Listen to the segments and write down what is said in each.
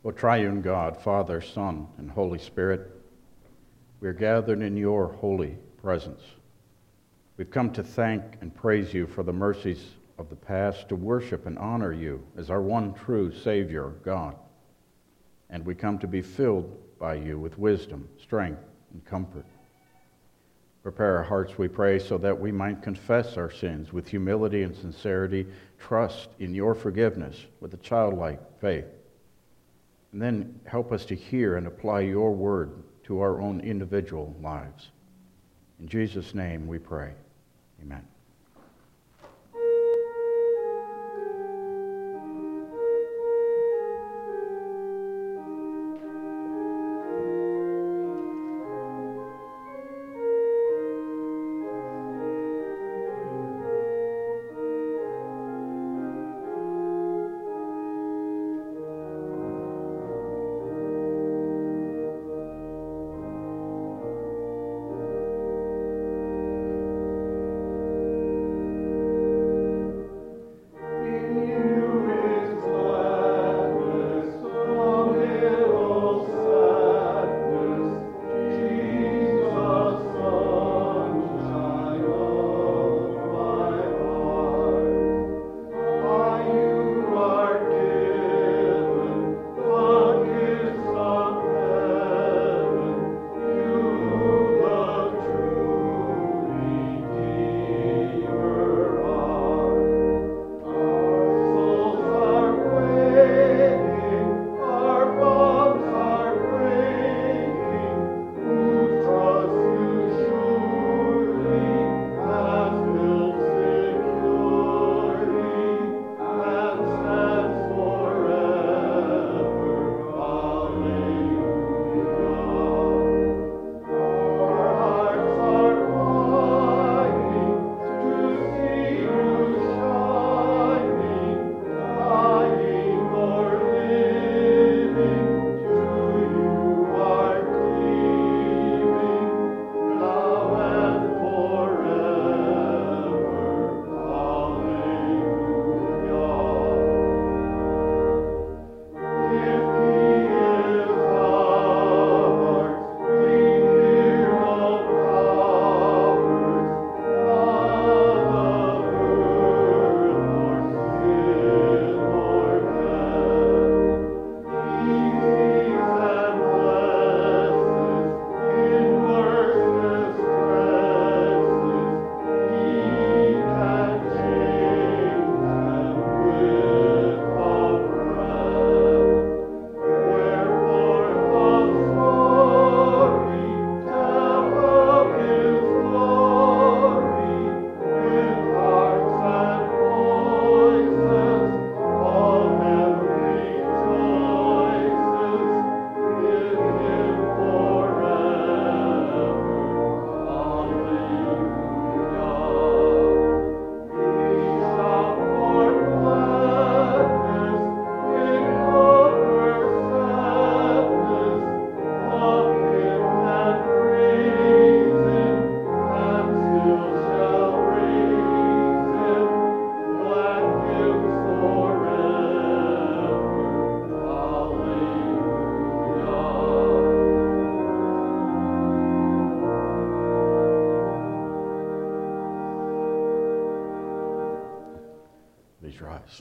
O triune God, Father, Son, and Holy Spirit, we are gathered in your holy presence. We've come to thank and praise you for the mercies of the past, to worship and honor you as our one true Savior, God. And we come to be filled by you with wisdom, strength, and comfort. Prepare our hearts, we pray, so that we might confess our sins with humility and sincerity, trust in your forgiveness with a childlike faith. And then help us to hear and apply your word to our own individual lives. In Jesus' name we pray. Amen. Please rise.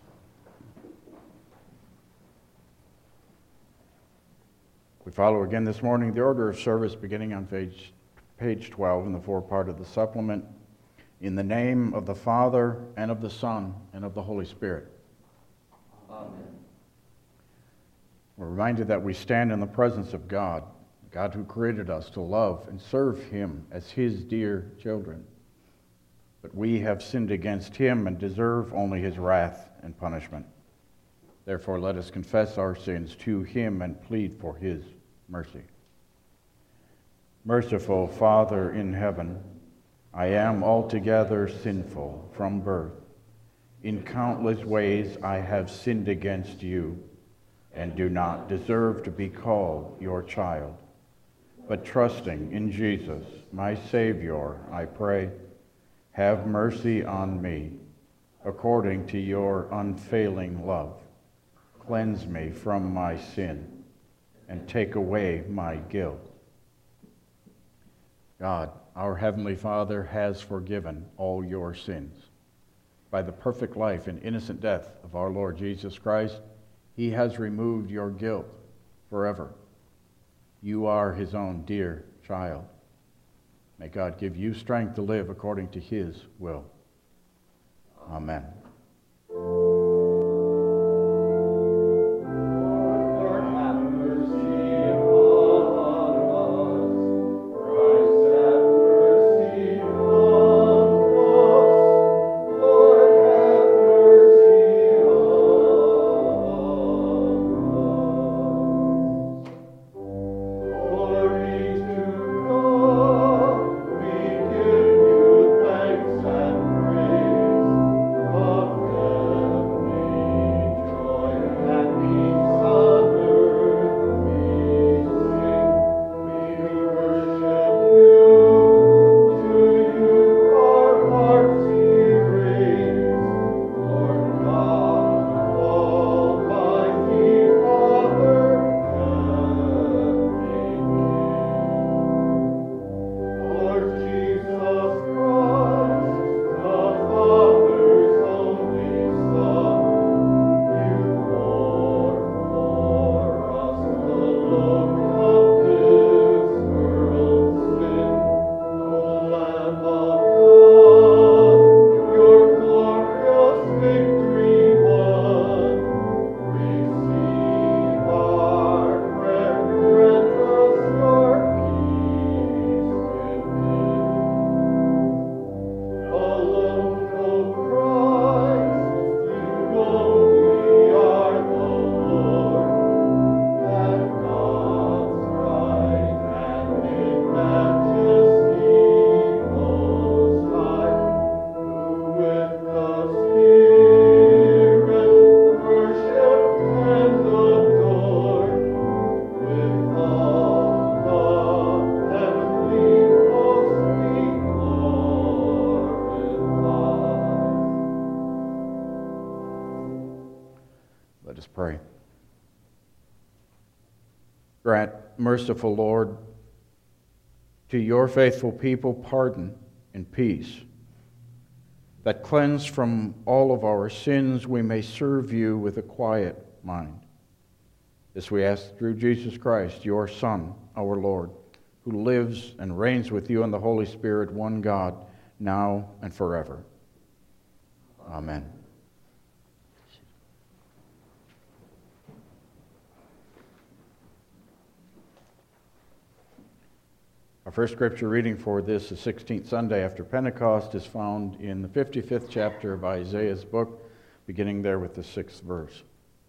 We follow again this morning the order of service beginning on page 12 in the forepart of the supplement. In the name of the Father, and of the Son, and of the Holy Spirit. Amen. We're reminded that we stand in the presence of God, God who created us to love and serve him as his dear children. But we have sinned against him and deserve only his wrath and punishment. Therefore, let us confess our sins to him and plead for his mercy. Merciful Father in heaven, I am altogether sinful from birth. In countless ways I have sinned against you and do not deserve to be called your child. But trusting in Jesus, my Savior, I pray, have mercy on me, according to your unfailing love. Cleanse me from my sin and take away my guilt. God, our Heavenly Father, has forgiven all your sins. By the perfect life and innocent death of our Lord Jesus Christ, he has removed your guilt forever. You are his own dear child. May God give you strength to live according to his will. Amen. Let us pray. Grant, merciful Lord, to your faithful people pardon and peace, that cleansed from all of our sins we may serve you with a quiet mind. This we ask through Jesus Christ, your Son, our Lord, who lives and reigns with you in the Holy Spirit, one God, now and forever. Amen. Our first scripture reading for this, the 16th Sunday after Pentecost, is found in the 55th chapter of Isaiah's book, beginning there with the 6th verse.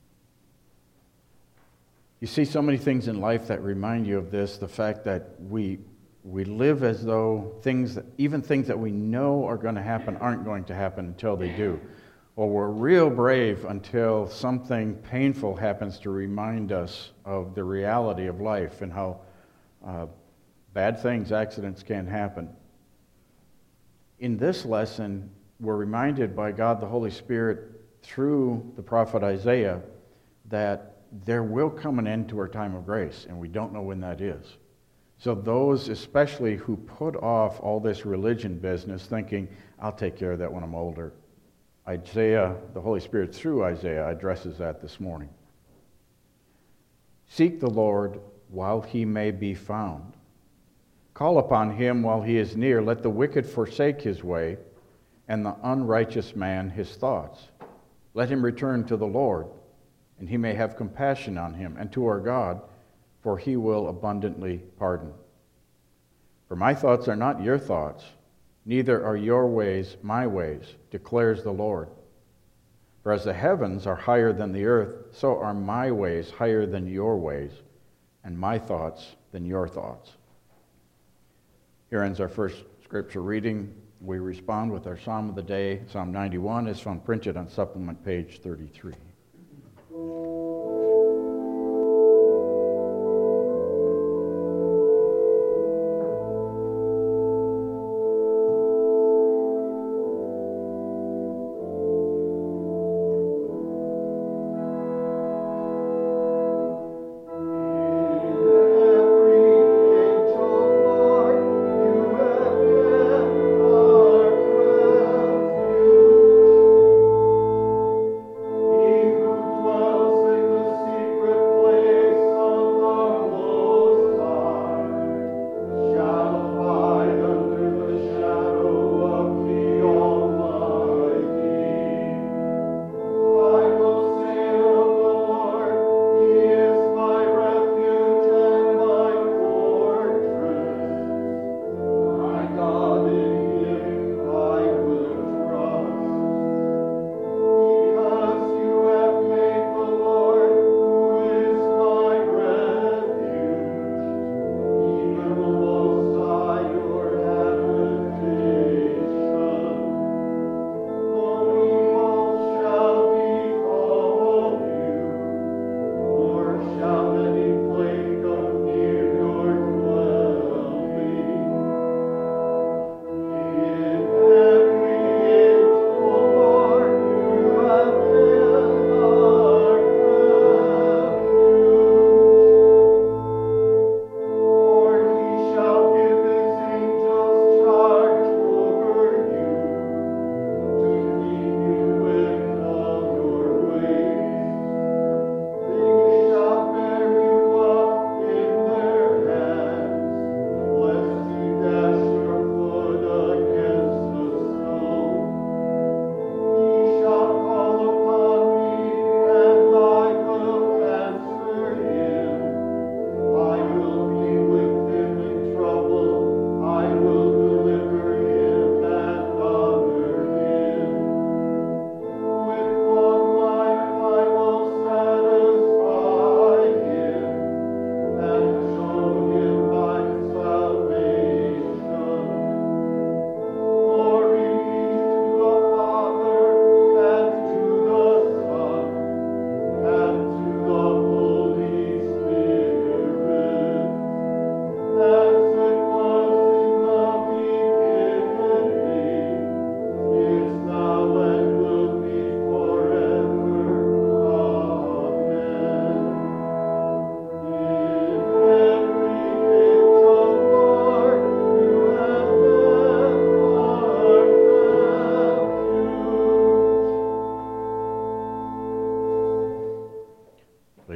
You see so many things in life that remind you of this, the fact that we live as though even things that we know are going to happen aren't going to happen until they do. Or we're real brave until something painful happens to remind us of the reality of life and how bad things, accidents can happen. In this lesson, we're reminded by God the Holy Spirit through the prophet Isaiah that there will come an end to our time of grace, and we don't know when that is. So those especially who put off all this religion business thinking, I'll take care of that when I'm older. Isaiah, the Holy Spirit through Isaiah, addresses that this morning. Seek the Lord while he may be found. Call upon him while he is near. Let the wicked forsake his way, and the unrighteous man his thoughts. Let him return to the Lord, and he may have compassion on him, and to our God, for he will abundantly pardon. For my thoughts are not your thoughts, neither are your ways my ways, declares the Lord. For as the heavens are higher than the earth, so are my ways higher than your ways, and my thoughts than your thoughts. Here ends our first scripture reading. We respond with our Psalm of the day. Psalm 91 is found printed on supplement page 33.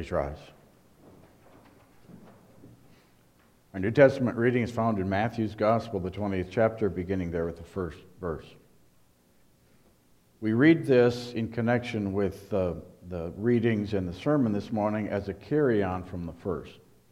Please rise. Our New Testament reading is found in Matthew's Gospel, the 20th chapter, beginning there with the first verse. We read this in connection with the readings in the sermon this morning as a carry-on from the first.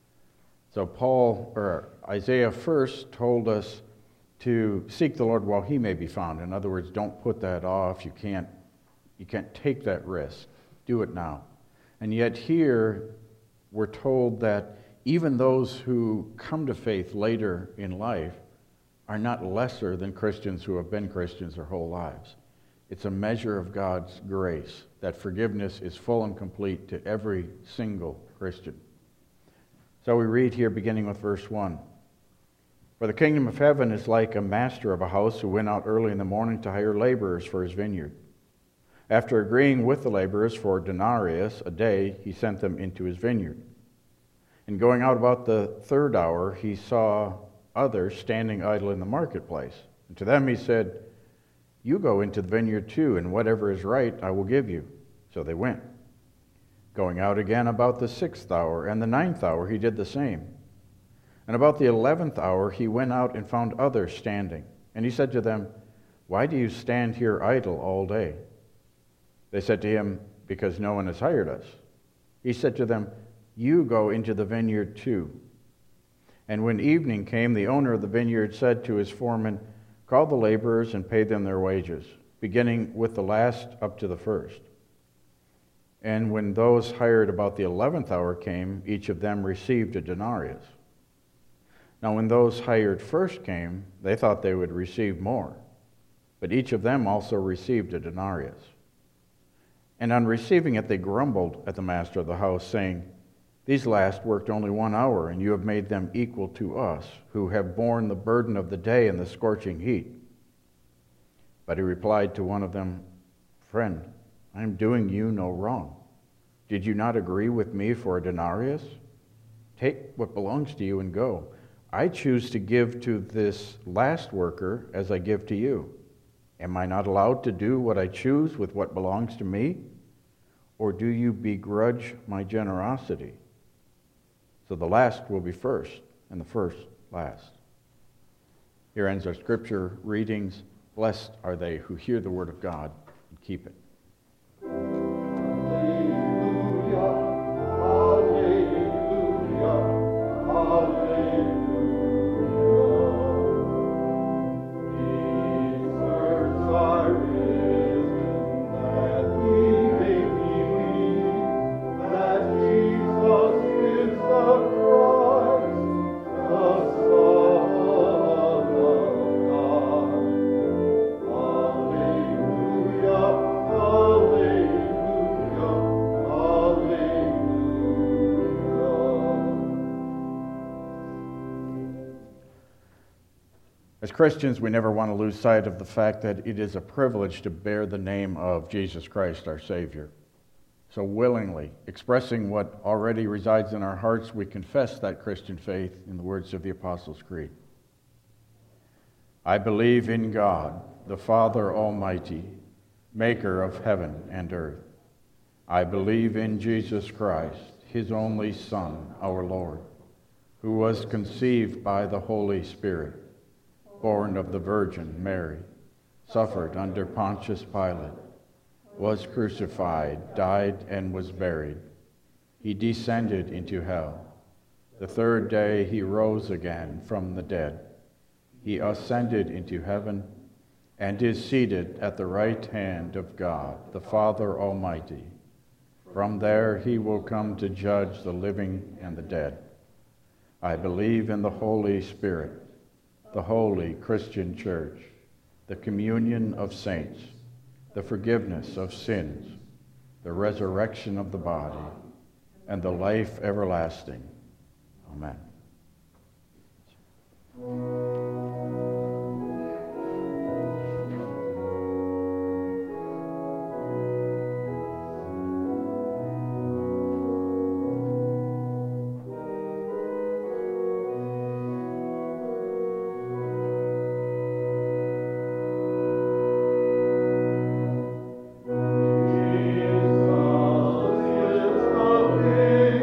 So Isaiah first told us to seek the Lord while he may be found. In other words, don't put that off. You can't take that risk. Do it now. And yet here we're told that even those who come to faith later in life are not lesser than Christians who have been Christians their whole lives. It's a measure of God's grace that forgiveness is full and complete to every single Christian. So we read here beginning with verse 1. For the kingdom of heaven is like a master of a house who went out early in the morning to hire laborers for his vineyard. After agreeing with the laborers for denarius a day, he sent them into his vineyard. And going out about the third hour, he saw others standing idle in the marketplace. And to them he said, "You go into the vineyard too, and whatever is right I will give you." So they went. Going out again about the 6th hour and the 9th hour, he did the same. And about the 11th hour, he went out and found others standing. And he said to them, "Why do you stand here idle all day?" They said to him, "Because no one has hired us." He said to them, "You go into the vineyard too." And when evening came, the owner of the vineyard said to his foreman, "Call the laborers and pay them their wages, beginning with the last up to the first." And when those hired about the 11th hour came, each of them received a denarius. Now when those hired first came, they thought they would receive more, but each of them also received a denarius. And on receiving it, they grumbled at the master of the house, saying, "These last worked only 1 hour, and you have made them equal to us, who have borne the burden of the day and the scorching heat." But he replied to one of them, "Friend, I am doing you no wrong. Did you not agree with me for a denarius? Take what belongs to you and go. I choose to give to this last worker as I give to you. Am I not allowed to do what I choose with what belongs to me? Or do you begrudge my generosity?" So the last will be first, and the first last. Here ends our scripture readings. Blessed are they who hear the word of God and keep it. As Christians, we never want to lose sight of the fact that it is a privilege to bear the name of Jesus Christ, our Savior. So willingly, expressing what already resides in our hearts, we confess that Christian faith in the words of the Apostles' Creed. I believe in God, the Father Almighty, maker of heaven and earth. I believe in Jesus Christ, his only Son, our Lord, who was conceived by the Holy Spirit, born of the Virgin Mary, suffered under Pontius Pilate, was crucified, died, and was buried. He descended into hell. The third day he rose again from the dead. He ascended into heaven and is seated at the right hand of God, the Father Almighty. From there he will come to judge the living and the dead. I believe in the Holy Spirit, the holy Christian Church, the communion of saints, the forgiveness of sins, the resurrection of the body, and the life everlasting. Amen. Jesus is the King.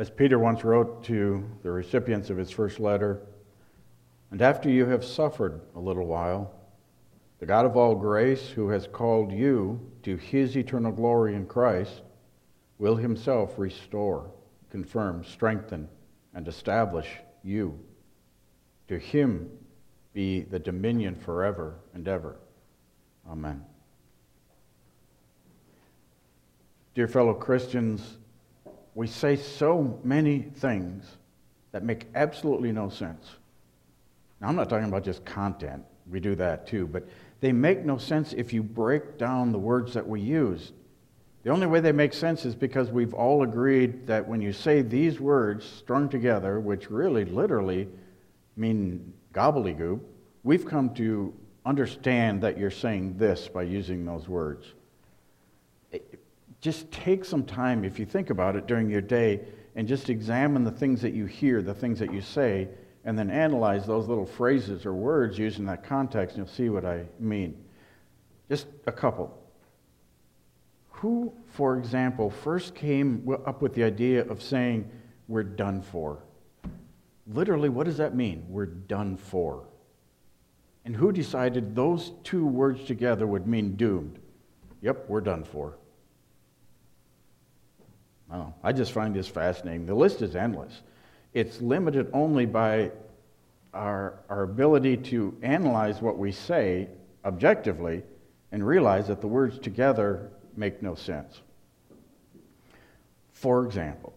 As Peter once wrote to the recipients of his first letter, "And after you have suffered a little while, the God of all grace, who has called you to his eternal glory in Christ, will himself restore, confirm, strengthen, and establish you. To him be the dominion forever and ever. Amen." Dear fellow Christians, we say so many things that make absolutely no sense. Now, I'm not talking about just content. We do that too, but they make no sense if you break down the words that we use. The only way they make sense is because we've all agreed that when you say these words strung together, which really literally mean gobbledygook, we've come to understand that you're saying this by using those words. Just take some time, if you think about it during your day, and just examine the things that you hear, the things that you say, and then analyze those little phrases or words used in that context, and you'll see what I mean. Just a couple. Who, for example, first came up with the idea of saying, "We're done for"? Literally, what does that mean? We're done for. And who decided those two words together would mean doomed? Yep, we're done for. I don't know. I just find this fascinating. The list is endless. It's limited only by our ability to analyze what we say objectively and realize that the words together make no sense. For example,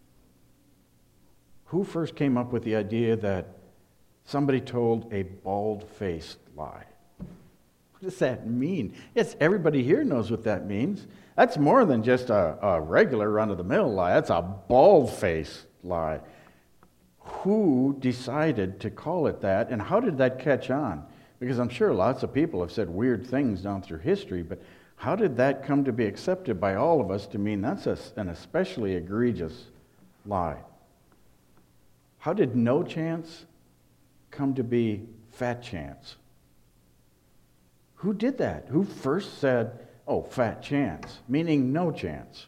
who first came up with the idea that somebody told a bald-faced lie? What does that mean? Yes, everybody here knows what that means. That's more than just a regular run-of-the-mill lie. That's a bald-faced lie. Who decided to call it that, and how did that catch on? Because I'm sure lots of people have said weird things down through history, but how did that come to be accepted by all of us to mean that's an especially egregious lie? How did no chance come to be fat chance? Who did that? Who first said, "Oh, fat chance," meaning no chance?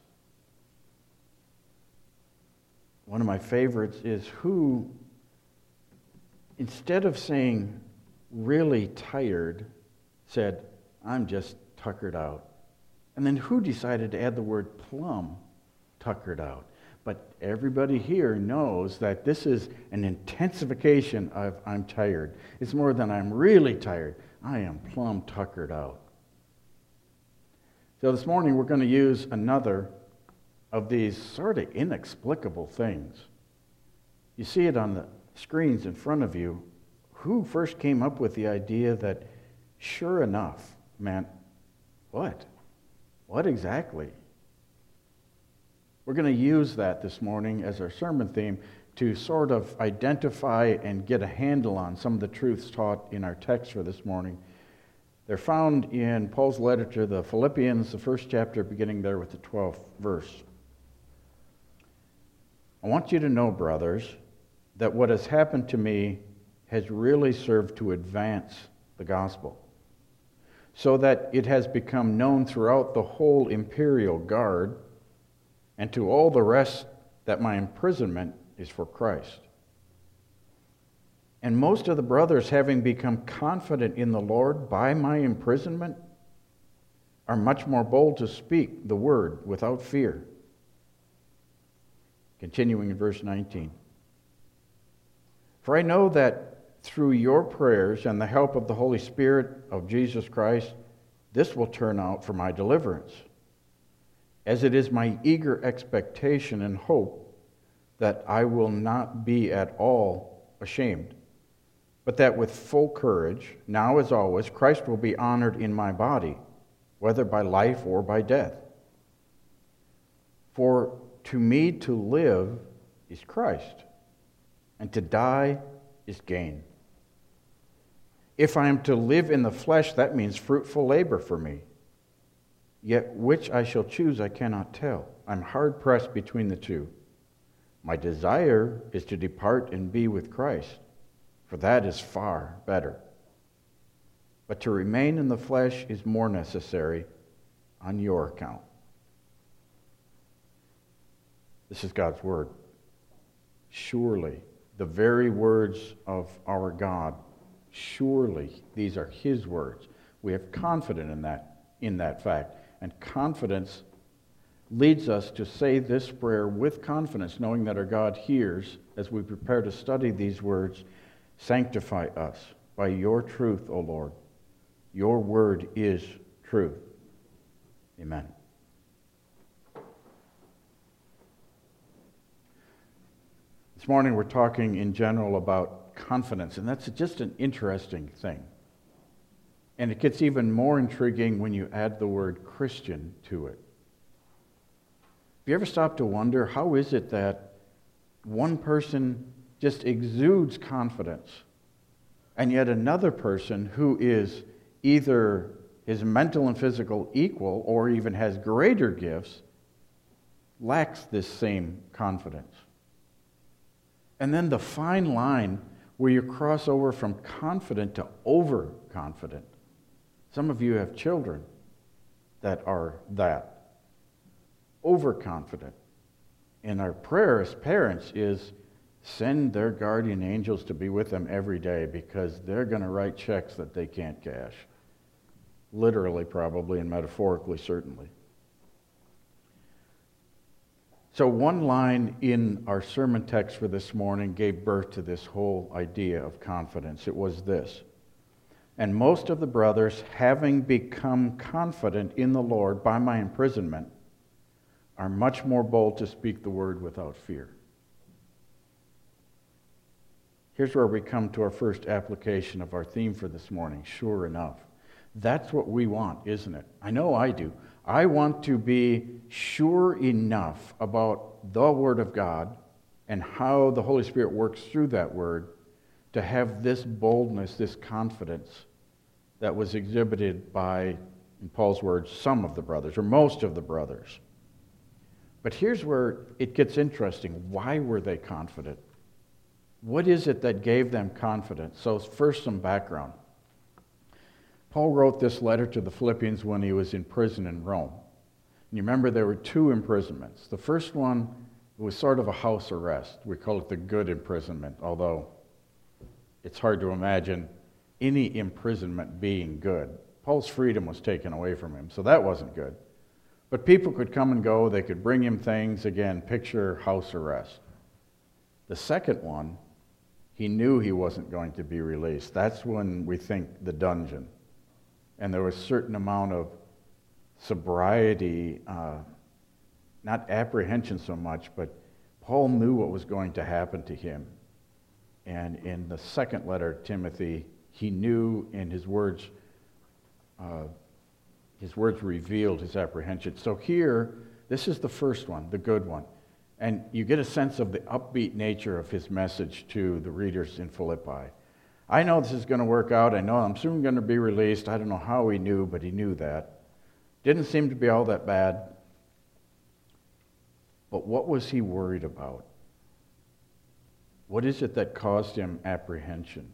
One of my favorites is who, instead of saying "really tired," said, "I'm just tuckered out." And then who decided to add the word plumb, tuckered out? But everybody here knows that this is an intensification of "I'm tired." It's more than "I'm really tired." I am plumb tuckered out. So this morning we're going to use another of these sort of inexplicable things. You see it on the screens in front of you. Who first came up with the idea that "sure enough" meant what? What exactly? We're going to use that this morning as our sermon theme to sort of identify and get a handle on some of the truths taught in our text for this morning. They're found in Paul's letter to the Philippians, the first chapter, beginning there with the 12th verse. "I want you to know, brothers, that what has happened to me has really served to advance the gospel, so that it has become known throughout the whole imperial guard and to all the rest that my imprisonment is for Christ. And most of the brothers, having become confident in the Lord by my imprisonment, are much more bold to speak the word without fear." Continuing in verse 19. "For I know that through your prayers and the help of the Holy Spirit of Jesus Christ, this will turn out for my deliverance, as it is my eager expectation and hope that I will not be at all ashamed, but that with full courage, now as always, Christ will be honored in my body, whether by life or by death. For to me to live is Christ, and to die is gain. If I am to live in the flesh, that means fruitful labor for me. Yet which I shall choose I cannot tell. I'm hard pressed between the two. My desire is to depart and be with Christ, for that is far better. But to remain in the flesh is more necessary on your account." This is God's word. surely, the very words of our God, surely these are his words. We have confidence in that fact. And confidence leads us to say this prayer with confidence, knowing that our God hears as we prepare to study these words. Sanctify us by your truth, O Lord. Your word is truth. Amen. This morning we're talking in general about confidence, and that's just an interesting thing. And it gets even more intriguing when you add the word Christian to it. Have you ever stopped to wonder, how is it that one person just exudes confidence, and yet another person who is either his mental and physical equal or even has greater gifts lacks this same confidence? And then the fine line where you cross over from confident to overconfident. Some of you have children that are that, overconfident. And our prayer as parents is send their guardian angels to be with them every day, because they're going to write checks that they can't cash. Literally, probably, and metaphorically, certainly. So one line in our sermon text for this morning gave birth to this whole idea of confidence. It was this: and most of the brothers, having become confident in the Lord by my imprisonment, are much more bold to speak the word without fear. Here's where we come to our first application of our theme for this morning. Sure enough. That's what we want, isn't it? I know I do. I want to be sure enough about the Word of God and how the Holy Spirit works through that Word to have this boldness, this confidence that was exhibited by, in Paul's words, some of the brothers, or most of the brothers. But here's where it gets interesting. Why were they confident? What is it that gave them confidence? So first, some background. Paul wrote this letter to the Philippians when he was in prison in Rome. And you remember there were two imprisonments. The first one was sort of a house arrest. We call it the good imprisonment, although it's hard to imagine any imprisonment being good. Paul's freedom was taken away from him, so that wasn't good. But people could come and go. They could bring him things. Again, picture house arrest. The second one, he knew he wasn't going to be released. That's when we think the dungeon. And there was a certain amount of sobriety, not apprehension so much, but Paul knew what was going to happen to him. And in the second letter to Timothy, he knew, and his words revealed his apprehension. So here, this is the first one, the good one. And you get a sense of the upbeat nature of his message to the readers in Philippi. I know this is going to work out. I know I'm soon going to be released. I don't know how he knew, but he knew that. Didn't seem to be all that bad. But what was he worried about? What is it that caused him apprehension?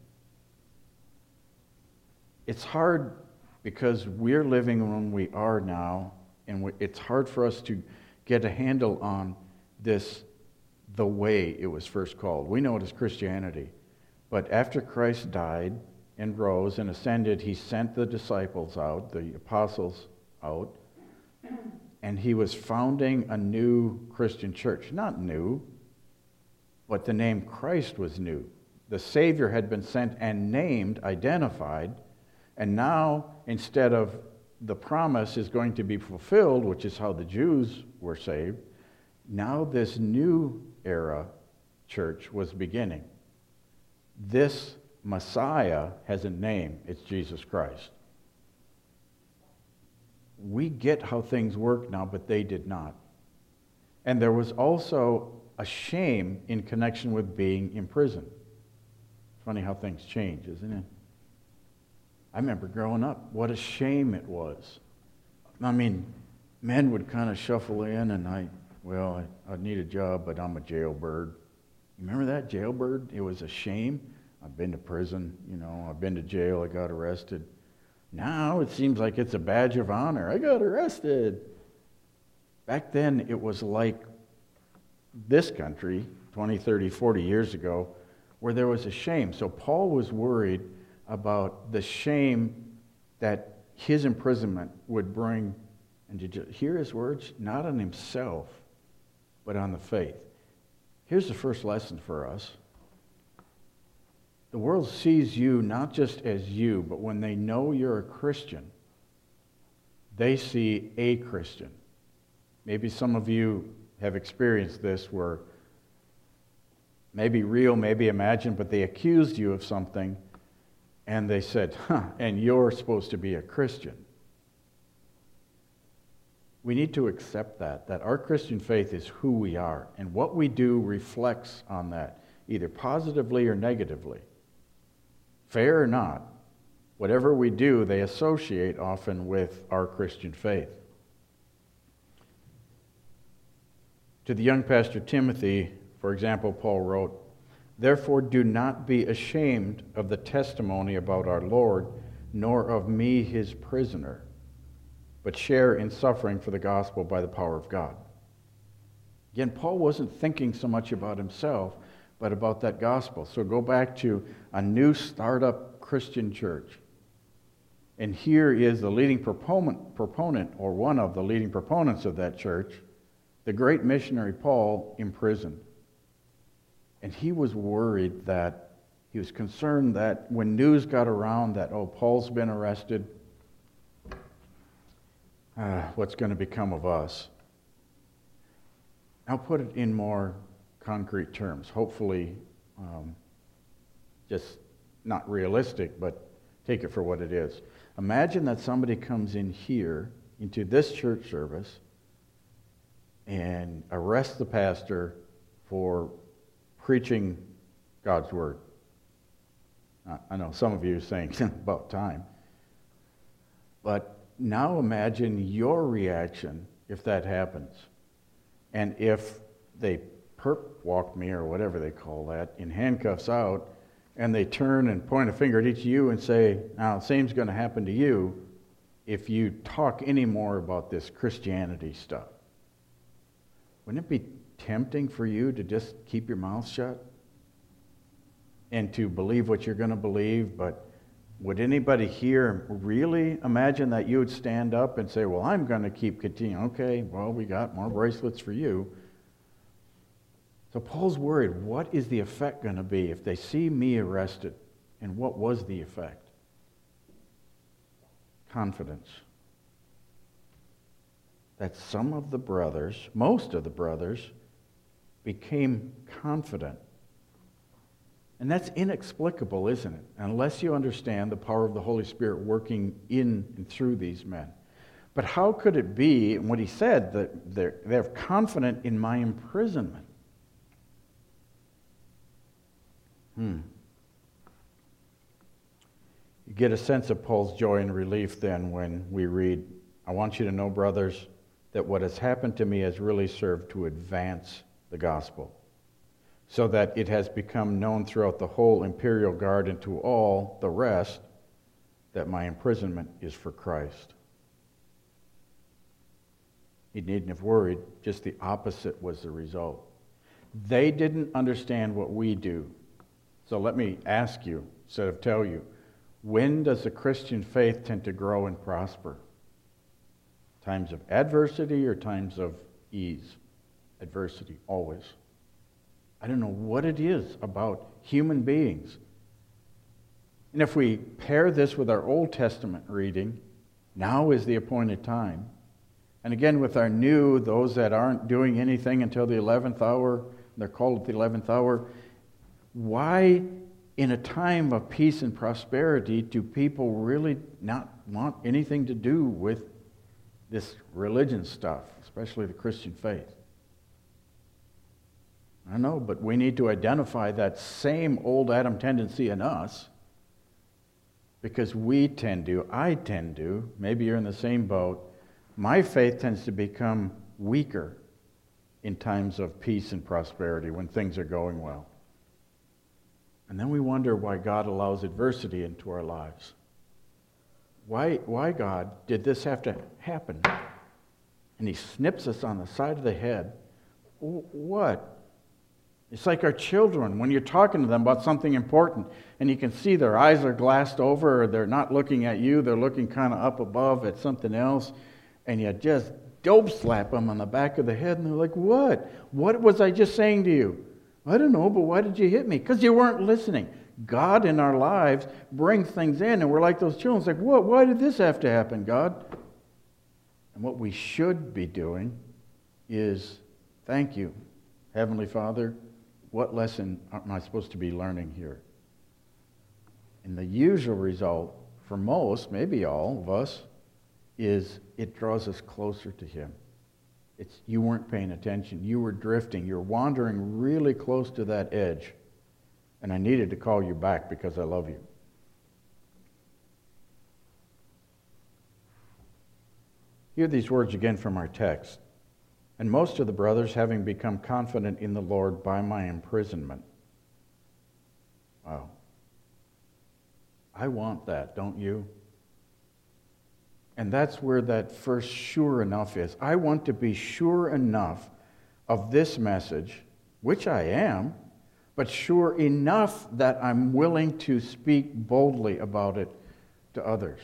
It's hard because we're living when we are now, and it's hard for us to get a handle on this, the way it was first called. We know it as Christianity. But after Christ died and rose and ascended, he sent the disciples out, the apostles out, and he was founding a new Christian church. Not new, but the name Christ was new. The Savior had been sent and named, identified, and now instead of the promise is going to be fulfilled, which is how the Jews were saved, now this new era church was beginning. This Messiah has a name. It's Jesus Christ. We get how things work now, but they did not. And there was also a shame in connection with being in prison. Funny how things change, isn't it? I remember growing up, what a shame it was. I mean, men would kind of shuffle in, and I need a job, but I'm a jailbird. You remember that, jailbird? It was a shame. I've been to prison, I've been to jail, I got arrested. Now it seems like it's a badge of honor. I got arrested. Back then it was like this country 20, 30, 40 years ago, where there was a shame. So Paul was worried about the shame that his imprisonment would bring, and did you hear his words? Not on himself, but on the faith. Here's the first lesson for us. The world sees you not just as you, but when they know you're a Christian, they see a Christian. Maybe some of you have experienced this where maybe real, maybe imagined, but they accused you of something and they said, and you're supposed to be a Christian. We need to accept that our Christian faith is who we are, and what we do reflects on that, either positively or negatively. Fair or not, whatever we do, they associate often with our Christian faith. To the young pastor Timothy, for example, Paul wrote, "Therefore do not be ashamed of the testimony about our Lord, nor of me his prisoner, but share in suffering for the gospel by the power of God." Again, Paul wasn't thinking so much about himself, but about that gospel. So go back to a new startup Christian church. And here is the leading proponent, or one of the leading proponents of that church, the great missionary Paul, imprisoned. And he was worried that, he was concerned that when news got around that, Paul's been arrested, what's going to become of us? I'll put it in more concrete terms, hopefully just not realistic, but take it for what it is. Imagine that somebody comes in here, into this church service, and arrests the pastor for preaching God's word. I know some of you are saying, about time. But now imagine your reaction if that happens. And if they perp walk me, or whatever they call that, in handcuffs out, and they turn and point a finger at each of you and say, now the same's going to happen to you if you talk any more about this Christianity stuff. Wouldn't it be tempting for you to just keep your mouth shut and to believe what you're going to believe? But would anybody here really imagine that you would stand up and say, well, I'm going to keep continuing. Okay, well, we got more bracelets for you. So Paul's worried, what is the effect going to be if they see me arrested? And what was the effect? Confidence. That some of the brothers, most of the brothers, became confident. And that's inexplicable, isn't it? Unless you understand the power of the Holy Spirit working in and through these men. But how could it be, and what he said, that they're confident in my imprisonment? You get a sense of Paul's joy and relief then when we read, I want you to know, brothers, that what has happened to me has really served to advance the gospel, so that it has become known throughout the whole imperial guard and to all the rest that my imprisonment is for Christ. He needn't have worried, just the opposite was the result. They didn't understand what we do. So let me ask you, instead of tell you, when does the Christian faith tend to grow and prosper? Times of adversity or times of ease? Adversity, always. I don't know what it is about human beings. And if we pair this with our Old Testament reading, now is the appointed time. And again, with our new, those that aren't doing anything until the 11th hour, they're called at the 11th hour. Why, in a time of peace and prosperity, do people really not want anything to do with this religion stuff, especially the Christian faith? I know, but we need to identify that same old Adam tendency in us, because I tend to, maybe you're in the same boat, my faith tends to become weaker in times of peace and prosperity when things are going well. And then we wonder why God allows adversity into our lives. Why, God, did this have to happen? And he snips us on the side of the head. What? It's like our children, when you're talking to them about something important, and you can see their eyes are glassed over, or they're not looking at you, they're looking kind of up above at something else, and you just dope slap them on the back of the head, and they're like, what? What was I just saying to you? I don't know, but why did you hit me? Because you weren't listening. God in our lives brings things in, and we're like those children. It's like, what? Why did this have to happen, God? And what we should be doing is, thank you, Heavenly Father. What lesson am I supposed to be learning here? And the usual result for most, maybe all of us, is it draws us closer to Him. It's you weren't paying attention. You were drifting. You're wandering really close to that edge. And I needed to call you back because I love you. Hear these words again from our text. And most of the brothers, having become confident in the Lord by my imprisonment. Wow. I want that, don't you? And that's where that first sure enough is. I want to be sure enough of this message, which I am, but sure enough that I'm willing to speak boldly about it to others.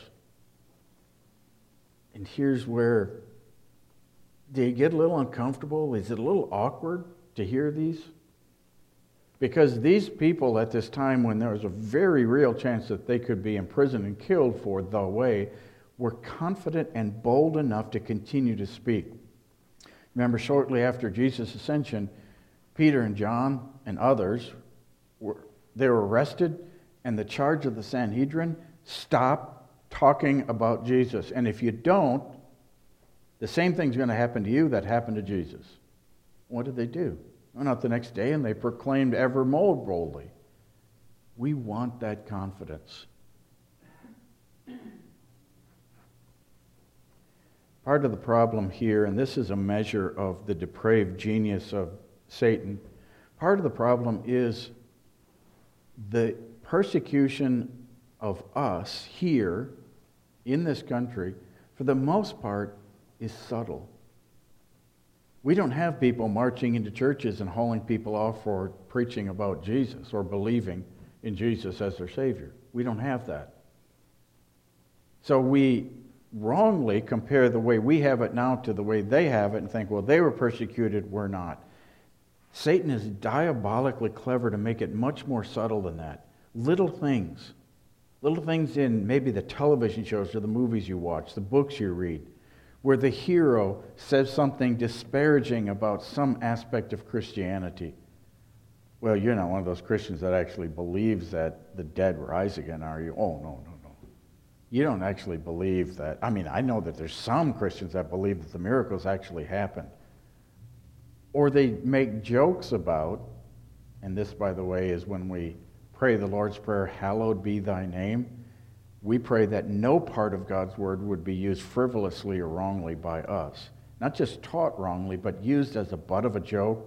And here's where, do you get a little uncomfortable? Is it a little awkward to hear these? Because these people at this time, when there was a very real chance that they could be imprisoned and killed for the way, were confident and bold enough to continue to speak. Remember, shortly after Jesus' ascension, Peter and John and others, they were arrested, and the charge of the Sanhedrin, stop talking about Jesus. And if you don't, the same thing's going to happen to you that happened to Jesus. What did they do? Went out the next day and they proclaimed ever more boldly. We want that confidence. Part of the problem here, and this is a measure of the depraved genius of Satan, part of the problem is the persecution of us here in this country, for the most part, is subtle. We don't have people marching into churches and hauling people off for preaching about Jesus or believing in Jesus as their Savior. We don't have that. So we wrongly compare the way we have it now to the way they have it and think, well, they were persecuted, we're not. Satan is diabolically clever to make it much more subtle than that. Little things in maybe the television shows or the movies you watch, the books you read, where the hero says something disparaging about some aspect of Christianity. Well, you're not one of those Christians that actually believes that the dead rise again, are you? Oh, no. You don't actually believe that. I mean, I know that there's some Christians that believe that the miracles actually happened. Or they make jokes about, and this, by the way, is when we pray the Lord's Prayer, hallowed be thy name. We pray that no part of God's word would be used frivolously or wrongly by us. Not just taught wrongly, but used as a butt of a joke.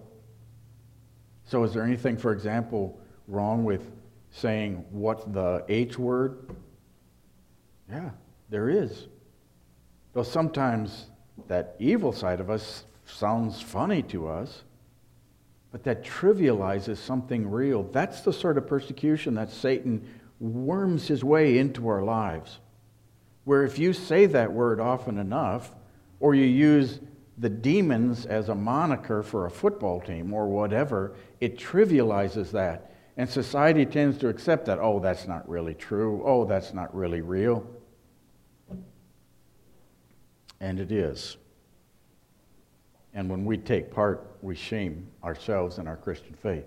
So is there anything, for example, wrong with saying what's the H word? Yeah, there is. Though sometimes that evil side of us sounds funny to us, but that trivializes something real. That's the sort of persecution that Satan worms his way into our lives. Where if you say that word often enough, or you use the demons as a moniker for a football team or whatever, it trivializes that. And society tends to accept that, oh, that's not really true. Oh, that's not really real. And it is. And when we take part, we shame ourselves and our Christian faith.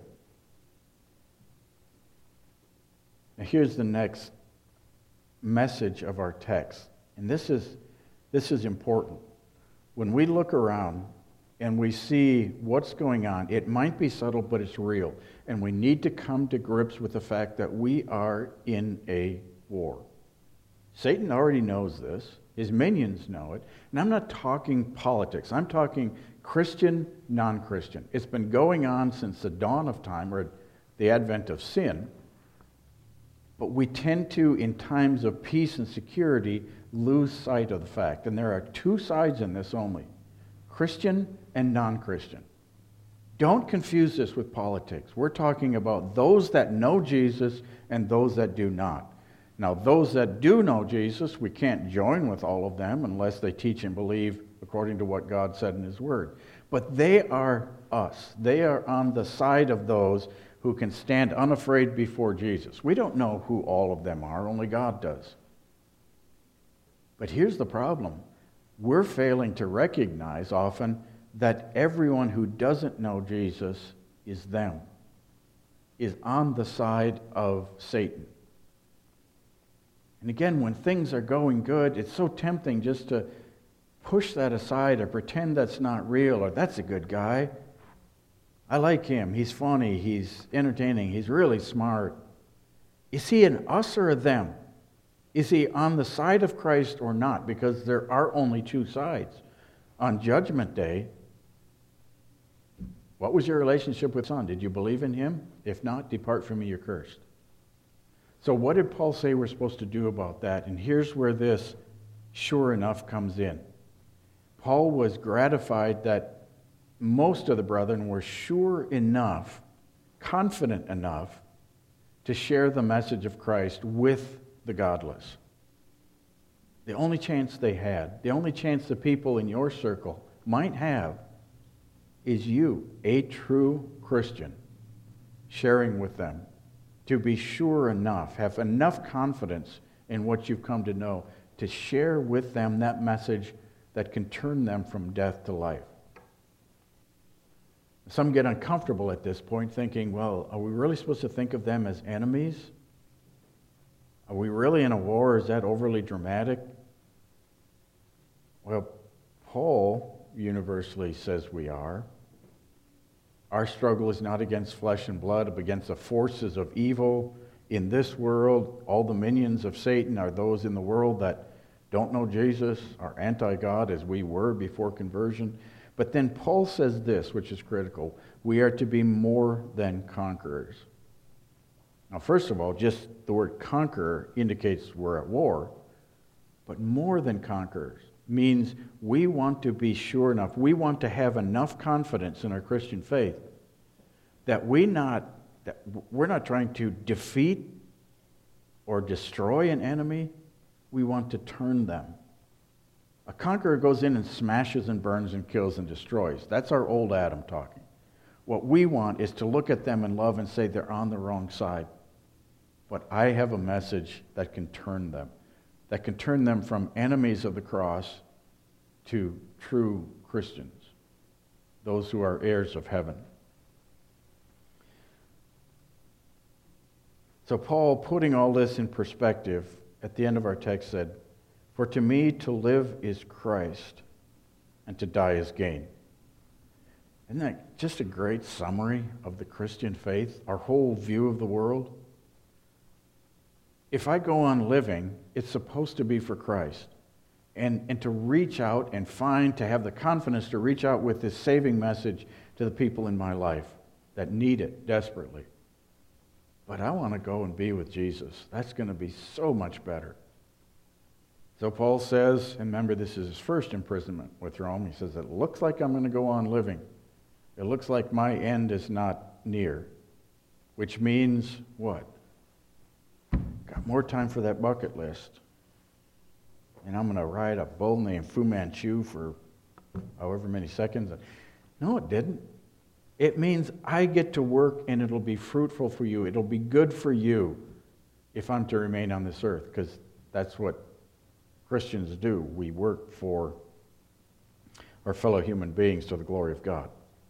Now here's the next message of our text. And this is important. When we look around and we see what's going on, it might be subtle, but it's real. And we need to come to grips with the fact that we are in a war. Satan already knows this. His minions know it. And I'm not talking politics. I'm talking Christian, non-Christian. It's been going on since the dawn of time, or the advent of sin. But we tend to, in times of peace and security, lose sight of the fact. And there are two sides in this only, Christian and non-Christian. Don't confuse this with politics. We're talking about those that know Jesus and those that do not. Now, those that do know Jesus, we can't join with all of them unless they teach and believe according to what God said in His Word. But they are us. They are on the side of those who can stand unafraid before Jesus. We don't know who all of them are, only God does. But here's the problem. We're failing to recognize often that everyone who doesn't know Jesus is them, is on the side of Satan. And again, when things are going good, it's so tempting just to push that aside or pretend that's not real, or that's a good guy. I like him. He's funny. He's entertaining. He's really smart. Is he an us or a them? Is he on the side of Christ or not? Because there are only two sides. On Judgment Day, what was your relationship with the Son? Did you believe in Him? If not, depart from me, you're cursed. So what did Paul say we're supposed to do about that? And here's where this sure enough comes in. Paul was gratified that most of the brethren were sure enough, confident enough, to share the message of Christ with the godless. The only chance they had, the only chance the people in your circle might have, is you, a true Christian, sharing with them, to be sure enough, have enough confidence in what you've come to know, to share with them that message that can turn them from death to life. Some get uncomfortable at this point thinking, well, are we really supposed to think of them as enemies? Are we really in a war? Is that overly dramatic? Well, Paul universally says we are. Our struggle is not against flesh and blood, but against the forces of evil in this world. All the minions of Satan are those in the world that don't know Jesus, are anti-God as we were before conversion. But then Paul says this, which is critical. We are to be more than conquerors. Now, first of all, just the word conqueror indicates we're at war. But more than conquerors means we want to be sure enough, we want to have enough confidence in our Christian faith that we're not trying to defeat or destroy an enemy, we want to turn them. A conqueror goes in and smashes and burns and kills and destroys. That's our old Adam talking. What we want is to look at them in love and say they're on the wrong side. But I have a message that can turn them. That can turn them from enemies of the cross to true Christians, those who are heirs of heaven. So Paul, putting all this in perspective, at the end of our text said, "For to me to live is Christ, and to die is gain." Isn't that just a great summary of the Christian faith, our whole view of the world? If I go on living, it's supposed to be for Christ. And to reach out and find, to have the confidence to reach out with this saving message to the people in my life that need it desperately. But I want to go and be with Jesus. That's going to be so much better. So Paul says, and remember this is his first imprisonment with Rome, he says, it looks like I'm going to go on living. It looks like my end is not near. Which means what? Got more time for that bucket list. And I'm going to ride a bull named Fu Manchu for however many seconds. No, it didn't. It means I get to work and it'll be fruitful for you. It'll be good for you if I'm to remain on this earth, because that's what Christians do. We work for our fellow human beings to the glory of God.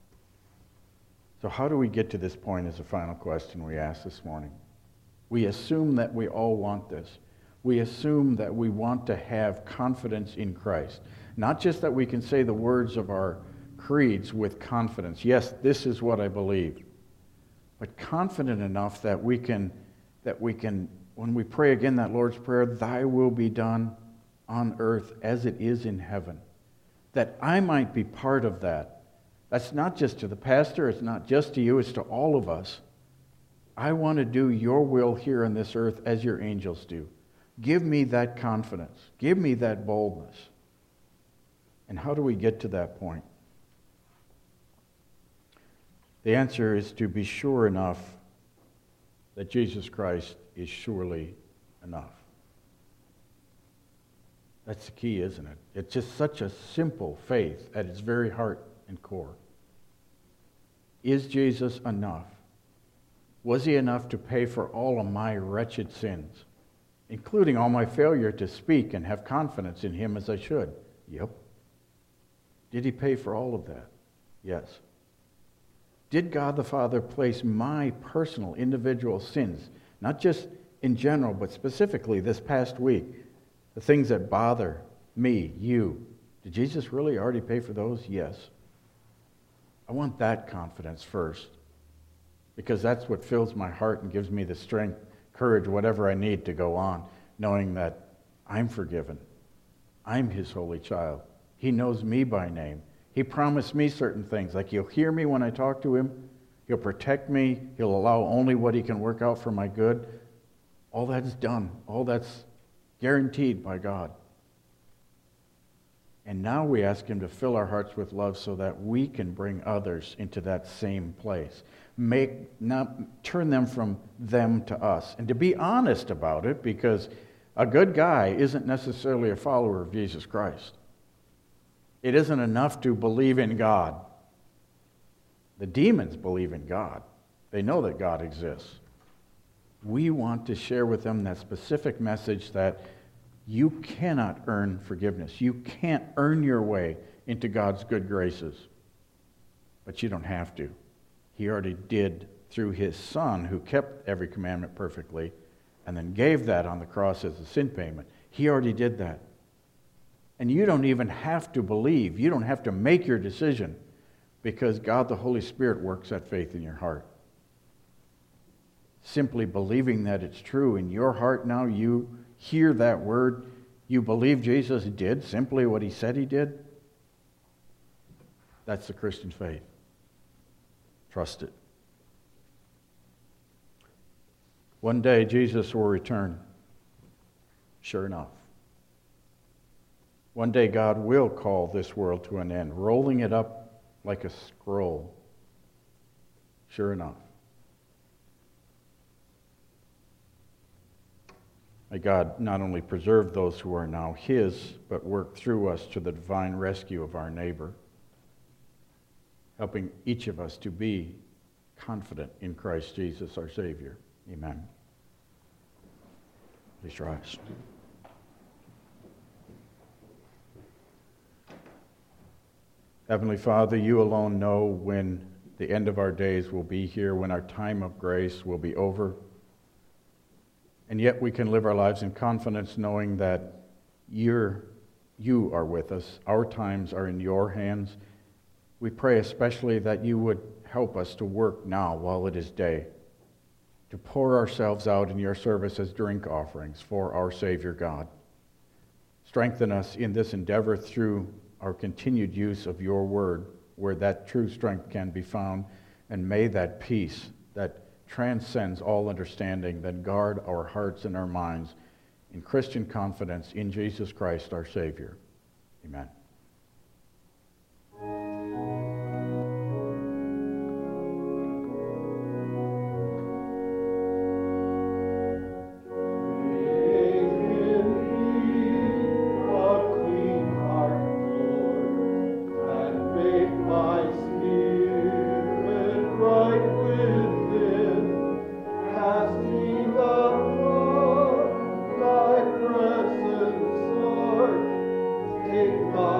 So how do we get to this point is a final question we ask this morning. We assume that we all want this. We assume that we want to have confidence in Christ. Not just that we can say the words of our creeds with confidence. Yes, this is what I believe. But confident enough that we can, when we pray again that Lord's Prayer, thy will be done on earth as it is in heaven. That I might be part of that. That's not just to the pastor, it's not just to you, it's to all of us. I want to do your will here on this earth as your angels do. Give me that confidence. Give me that boldness. And how do we get to that point? The answer is to be sure enough that Jesus Christ is surely enough. That's the key, isn't it? It's just such a simple faith at its very heart and core. Is Jesus enough? Was he enough to pay for all of my wretched sins, including all my failure to speak and have confidence in him as I should? Yep. Did he pay for all of that? Yes. Did God the Father place my personal, individual sins, not just in general, but specifically this past week, the things that bother me, you, did Jesus really already pay for those? Yes. I want that confidence first, because that's what fills my heart and gives me the strength, courage, whatever I need to go on, knowing that I'm forgiven. I'm his holy child. He knows me by name. He promised me certain things, like he'll hear me when I talk to him, he'll protect me, he'll allow only what he can work out for my good. All that's done. All that's guaranteed by God. And now we ask him to fill our hearts with love so that we can bring others into that same place. Turn them from them to us. And to be honest about it, because a good guy isn't necessarily a follower of Jesus Christ. It isn't enough to believe in God. The demons believe in God. They know that God exists. We want to share with them that specific message that you cannot earn forgiveness. You can't earn your way into God's good graces. But you don't have to. He already did through his Son, who kept every commandment perfectly and then gave that on the cross as a sin payment. He already did that. And you don't even have to believe. You don't have to make your decision, because God the Holy Spirit works that faith in your heart. Simply believing that it's true in your heart now, you hear that word, you believe Jesus did simply what he said he did. That's the Christian faith. Trust it. One day Jesus will return. Sure enough. One day God will call this world to an end, rolling it up like a scroll. Sure enough. May God not only preserve those who are now his, but work through us to the divine rescue of our neighbor, helping each of us to be confident in Christ Jesus, our Savior. Amen. Please rise. Heavenly Father, you alone know when the end of our days will be here, when our time of grace will be over. And yet we can live our lives in confidence, knowing that you are with us. Our times are in your hands. We pray especially that you would help us to work now while it is day, to pour ourselves out in your service as drink offerings for our Savior God. Strengthen us in this endeavor through our continued use of your word, where that true strength can be found, and may that peace that transcends all understanding then guard our hearts and our minds in Christian confidence in Jesus Christ our Savior. Amen. Take my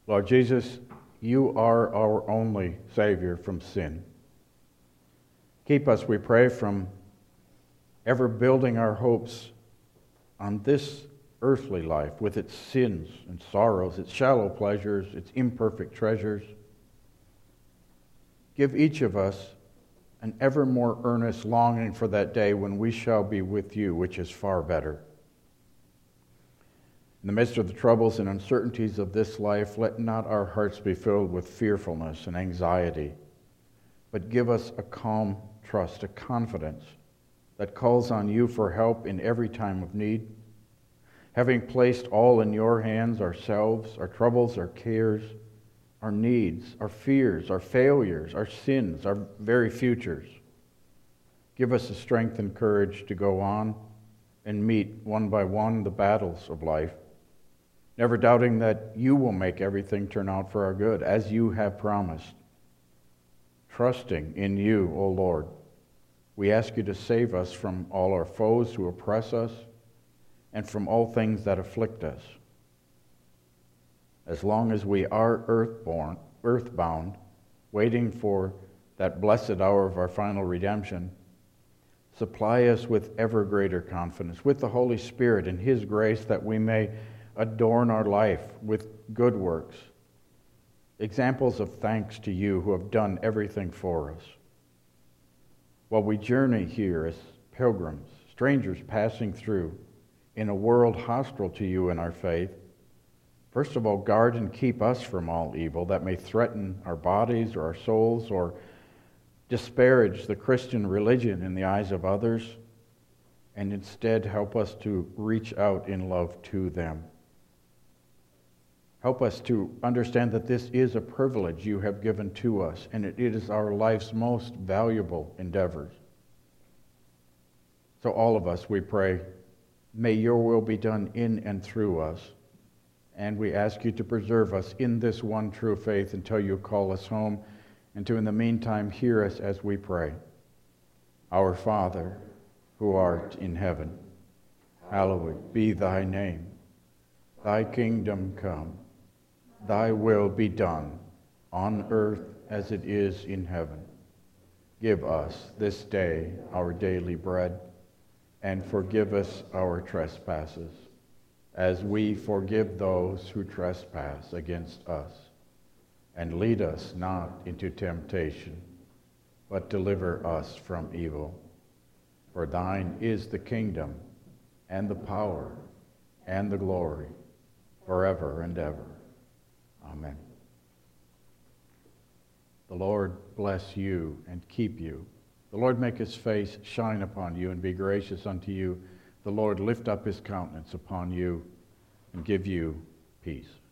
Lord Jesus, you are our only Savior from sin. Keep us, we pray, from ever building our hopes on this earthly life with its sins and sorrows, its shallow pleasures, its imperfect treasures. Give each of us an ever more earnest longing for that day when we shall be with you, which is far better. In the midst of the troubles and uncertainties of this life, let not our hearts be filled with fearfulness and anxiety, but give us a calm trust, a confidence that calls on you for help in every time of need. Having placed all in your hands, ourselves, our troubles, our cares, our needs, our fears, our failures, our sins, our very futures. Give us the strength and courage to go on and meet one by one the battles of life, never doubting that you will make everything turn out for our good, as you have promised. Trusting in you, O Lord, we ask you to save us from all our foes who oppress us and from all things that afflict us. As long as we are earthbound, waiting for that blessed hour of our final redemption, supply us with ever greater confidence, with the Holy Spirit and His grace, that we may adorn our life with good works, examples of thanks to you who have done everything for us. While we journey here as pilgrims, strangers passing through, in a world hostile to you in our faith, first of all, guard and keep us from all evil that may threaten our bodies or our souls or disparage the Christian religion in the eyes of others, and instead help us to reach out in love to them. Help us to understand that this is a privilege you have given to us, and it is our life's most valuable endeavors. So all of us, we pray, may your will be done in and through us. And we ask you to preserve us in this one true faith until you call us home, and to in the meantime hear us as we pray. Our Father, who art in heaven, hallowed be thy name. Thy kingdom come, thy will be done, on earth as it is in heaven. Give us this day our daily bread, and forgive us our trespasses, as we forgive those who trespass against us. And lead us not into temptation, but deliver us from evil. For thine is the kingdom, and the power, and the glory, forever and ever. Amen. The Lord bless you and keep you. The Lord make his face shine upon you and be gracious unto you. The Lord lift up his countenance upon you and give you peace.